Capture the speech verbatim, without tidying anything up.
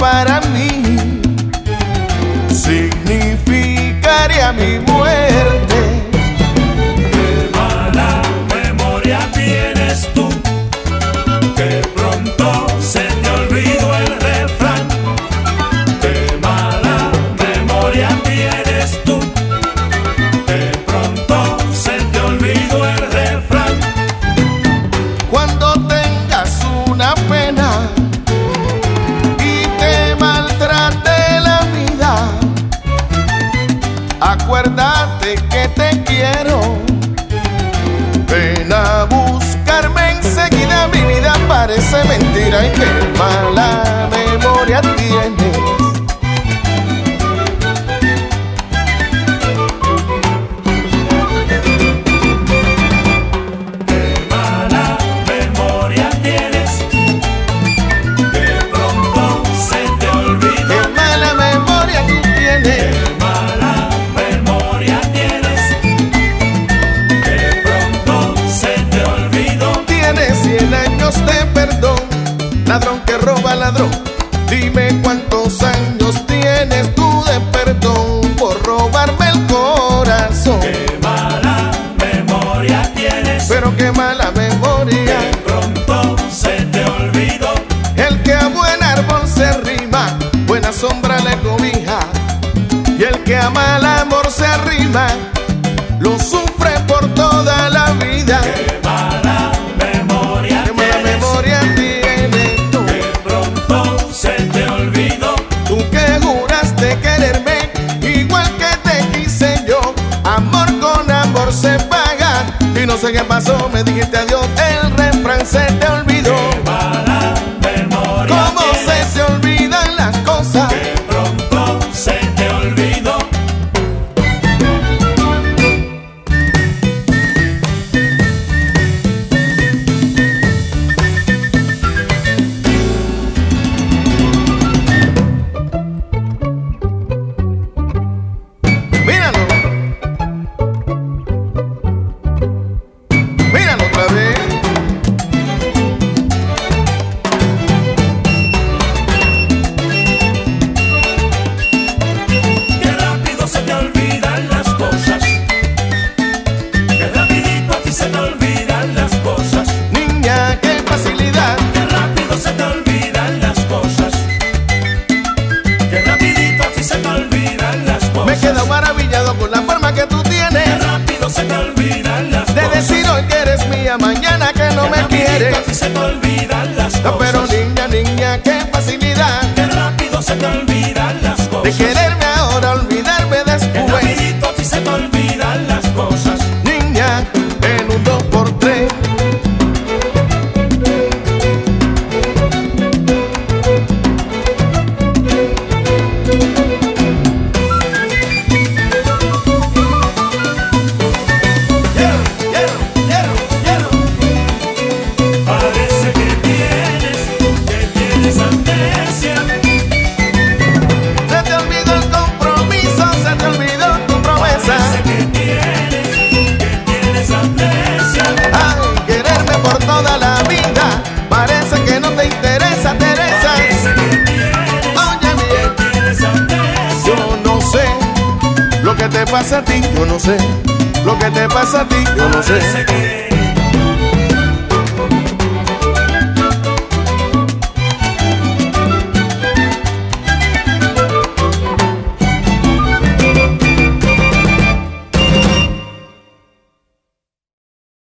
para mí significaría mi muerte. Qué mala memoria tienes tú, que pronto se te olvidó el refrán. Qué mala memoria tienes tú, que pronto se te olvidó el refrán. Cuando tengas una pena y te maltrate la vida, acuérdate que te quiero. Ven a buscarme enseguida, mi vida parece mentira y qué mala memoria tienes. Qué mala memoria tienes, que pronto se te olvidó. Qué mala memoria tú tienes. Qué mala memoria tienes, que pronto se te olvidó. Tienes cien años de perdón, ladrón que roba ladrón. Dime cuántos años tienes tú de perdón por robarme el corazón. Qué mala memoria tienes, Pero qué mala memoria. que pronto se te olvidó. El que a buen árbol se arrima, buena sombra le cobija. Y el que a mal amor se arrima, lo sufre por toda la vida. Qué mala memoria Qué mala tienes, memoria tienes tú. que pronto se te olvidó. Tú que juraste quererme igual que te quise yo. Amor con amor se paga. Y no sé qué pasó, me dijiste adiós. El refrán se te olvidó. Qué mala memoria ¿Cómo tienes, se te olvidan las cosas? que pronto se te olvidó. Míralo. Míralo otra vez. Qué rápido se te olvidan las cosas, qué rapidito a ti se te olvidan las cosas. Niña, qué facilidad. Qué rápido se te olvidan las cosas, qué rapidito a ti se te olvidan las cosas. Me quedo maravillado con la forma que tú Qué tienes rápido se te olvidan las de cosas, decir hoy que eres mía, mañana que no qué me rapidito quieres. a ti se te olvidan las No, pero cosas. niña, niña, qué facilidad Qué rápido se te olvidan las de cosas, quererme ahora, olvidarme qué después. rapidito a ti se te olvidan las cosas. Niña, en un dos por tres. Parece que tienes, que tienes amnesia. Se te olvidó el compromiso, se te olvidó tu promesa. Parece que tienes, que tienes amnesia. Ay, quererme por toda la vida. Parece que no te interesa, Teresa. Parece que tienes, Oye bien, que tienes amnesia. yo no sé lo que te pasa a ti, yo no sé lo que te pasa a ti, yo no sé. Parece que